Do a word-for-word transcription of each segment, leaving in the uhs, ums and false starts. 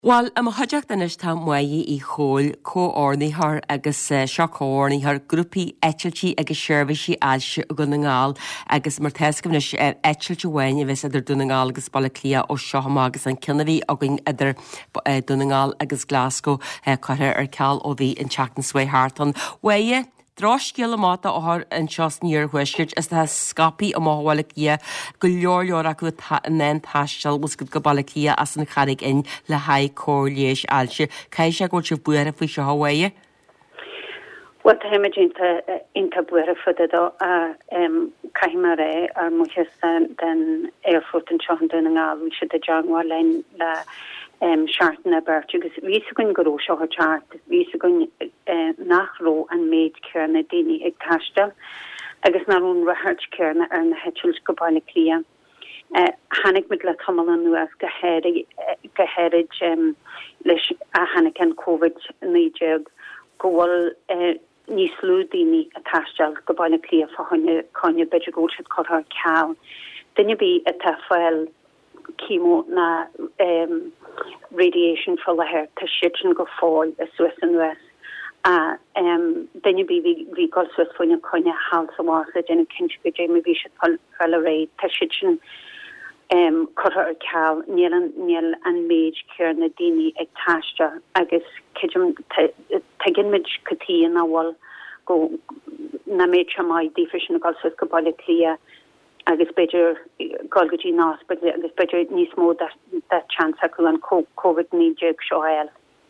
Well, am haideach danis tá muí í chóil có-ornaíthar agus seocóirnaíthar grúpaí eitiltí agus seirbhísí ailse go na ngáil agus mar teiscamnis eitilte bhain a bheits idir duna ngáil agus balla clia ó seohamá agus an cinnahí agan idir duna ngáil agus Glasgow chuir ar ceall ó bhí in teachtan Suaithartan. Waie Drosciil máta áthar an seos níor huiisiid is tá scapaí am máhhaile í go leor leor acu nén taisteal was go go balla clia as an charig in le haid cóirléis ailse. Cai sé go se buar a fao se hawaie? Well, the imagínta inta buar fudadó a caiimar é ar muchas den airfurt an seohan duna ngáil vi se de jangwa lein le Um, Shartan about agus ví gon go seo chart ví gon nachró an méid cearna déine ag tastal agus narún rahart cearna ar na hetil go bailna clia. Hannig mit le tomal an nu as gohéid um, leis a hannig an COVID níideag gohfuil uh, níos lú déine a tastal go bailna clia fa honne conne beidir go se chothar ceall. Dinne bí a tafuil chemo na um, radiation for the hair to shitchen go fall a Swiss and West. Uh, um, then you be we got Swiss when you kind of house a was it in a kinch be Jamie we should pull a ray to shitchen um cutter a cow neil and neil and mage care na dini ag tasha agus kijum tegin midge kati in a wall go na mage my deficient got Swiss go clear agus beidir golgají nás but agus beidir níos mó that chance acu an COVID níideag seoil.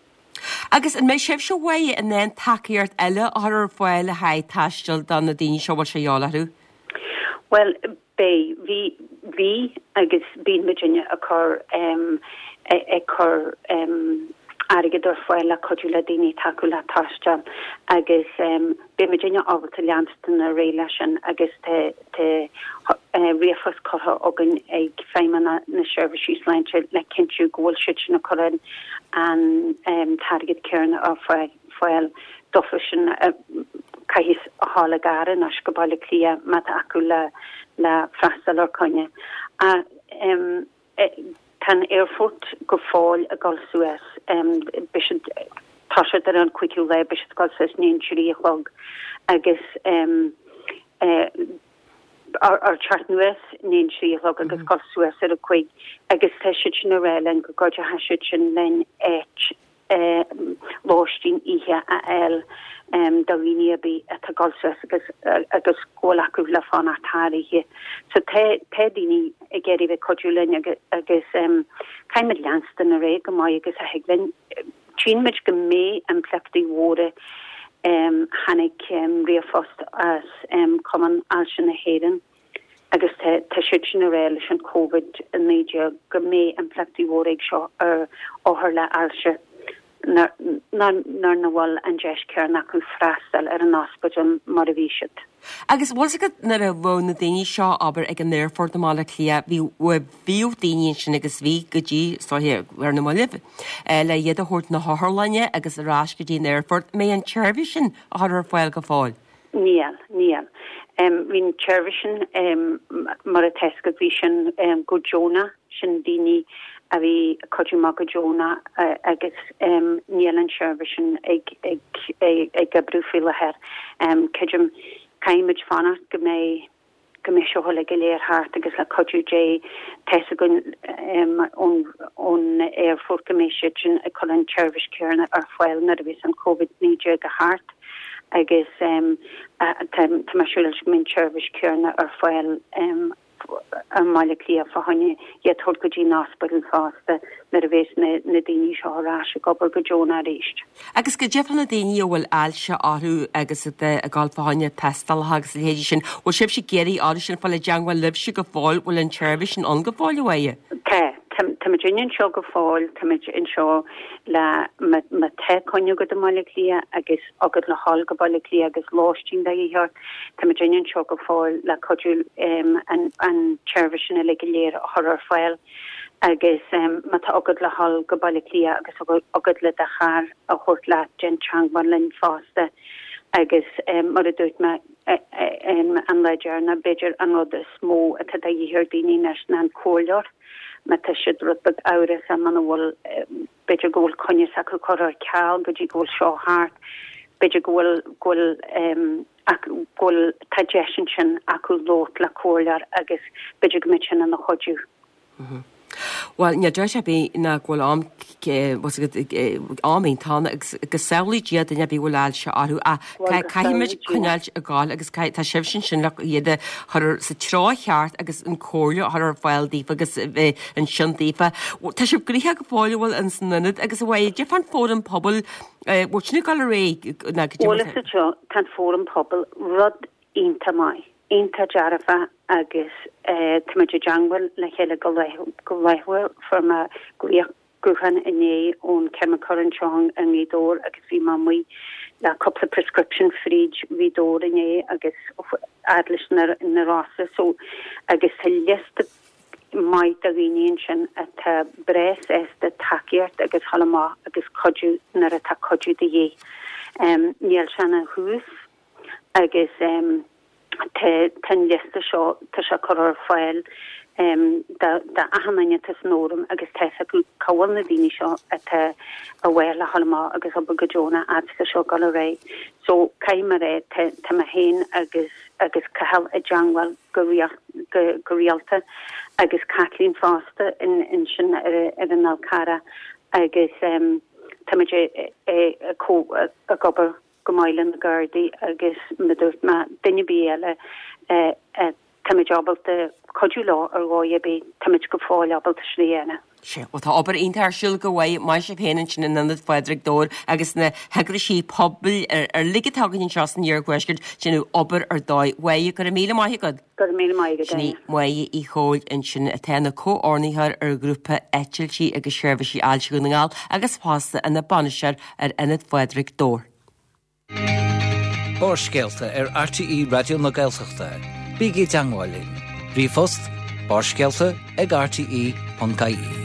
Agus an mé sibh seo waie an then takeíart eile ar foiil le haid taistil dan na daoine seo bhil sé eolarú? Well, bé hí hí agus bíon Virginia a chur um, a chur um, agad ar foiil le codú le daoine takeú le taistil agus um, bé Virginia ábhata leanstan a ré leis an agus te te Uh, riafas cotha ogan ag féiman na, na services leinte le cinú ghil siit na choran an um, target cearna á foiil dofisin uh, caihís a hála gara nas go bailna clia mata acu le le freastal ar coine. A um, tan airfurt go fáil a gáil Suez um, bishid tasha ar an cuiiciú le bishid gáil Suez níon siúí log agus um, uh, ar ar chartnues nín si log agus go Suez ar a chuig agus teisiid na rélen go goja haisiid sin len et lóistín ihe a el um, dawinia bí a gal Suez agus agus scóla acu le fan atáirihe. So te te dini a geri ve codulin agus um, caiimid leanstan a ré go mai agus a heglin tínmid go mé an plepti wóre Um, hannig um, riafost as um, common alshin a heden agus te te shitchin a réil an COVID in media go mé an plecti wórig seo ar óhar le alshe nar nar na wal an jeis cearn acu freastal ar an ospidal mar a bhíisiid. Agus bhil go nar a bhó na daoine seo aber ag an airfort amála clia bhí bhíú daoine sin agus bhí go dtí sáthir ar na malibh le iad a thuirt na Harlainne agus a rás go dtí an airfort mé an tseirbhí sin a thar ar fáil go fáil. Níl, níl. Um, Bhín tseirbhí sin um, mar a teiscad bhí sin um, go Jonah sin daoine a bhí codúach go Jonah uh, agus um, níl an tseirbhí sin ag ag ag ag brúfií le heir um, ceidim caiimid fanna go mé go mé seo le go léir hart agus le codú dé teise gon um, on on airfurt go mé sin a colin tseirbhís cearna ar fáil na a bhís an COVID níideag go hart agus um, tá masúil min tseirbhís cearna ar fáil um, an mála clia fa honne iad thug go dtí náspidal fásta na a bhés na daoine seo arás a gobal go Jonah réist. Agus go deafan na daoine bhfuil ailse áthú agus a gáil fáinne testal agus héidir sin bhil sib sé géirí áiri sin fáil le deanghfuil libse go fáil bhfuil an tseirbhí sin an go fáil waie. Tá Táid in seo go fáil táid in seo le ma te coinne go mála clia agus agad le hall go bailna clia agus láistín da íheart táid in seo go fáil le codúil um, an an tseirbhí sin a le go léir a thar ar fáil agus um, ma tá agad le hall go bailna clia agus agad le de char a chuirt le gentchang mar linn fásta agus um, mar a dúirt me um, an leidir na beidir an rud is smó a tá da íhear daoine nes na an cóileir me te si rubeg áras a man bhfuil beidir ggóil conne sa go choir ceall go dtí ggóil seo háart beidir ggóil ggóil ggóil tajesin sin acu lót le cóir agus beidir go mit sin an na chodú. Well, ne dúir sé bí na ghfuil am ámín tána agus saolaí diaad a nebí bhfuil se áú a caiimiid chuneáil a gáil agus tá sibh sin sin iad thu sa trátheart agus an cóirle ar bhil agus an sindífa. Tá sib gríthe go fáilhfuil an snunad agus bhfuil de fan fórum pobl bhna gal ré seo tan fórum pobl rud ínta mai. Inta jarafa agus tuidir jangwil le chéile go leithhfuil form a guchan iné ón cemacurintseong a nídór agus bhí má mui le couple prescription fridge bhí dór iné agus adlis na rása so agus he liste mai a bhíon sin a tá bres es de takeart agus hallamá agus codú nar a tá codú de dhé. Níl sena hús agus um, ten liste seo tá se choir fáil de ahanine tas nórum agus te a go cáil na daoine seo a te a bhile hallamá agus ob go Jóna ásta seo gal ré. So caiim ré te a héin agus agus cahall a Janwell goríalta agus Kathleen Foster in in sin ar an Alcara agus tamidir a có a gobar gomáile na Gardaí agus midúirt ma duine bí eile tamid ábalta codú lá ar gáid bé tamid go fáil ábalta sríana. sé tá obair intar siúil go bhhaid mai sé féanaan sin in nanad Fedric dór agus na hegra sí poblbal ar ligatágan seo an dhearcuiscirt sinú obair ar dóid bhaid gur mí maigad. Gur mí maigad. Sní muid í chóil in sin a téna comhornaíthar ar grúpa etiltí agus seirbhísí ailseúnaáil agus pásta in na baniseir ar inad Fedric dór. Bárscéalta ar R T E Radio na Gaeltachta. Bígí Dangwálin. Brí fust, bárscéalta ag R T E.caí.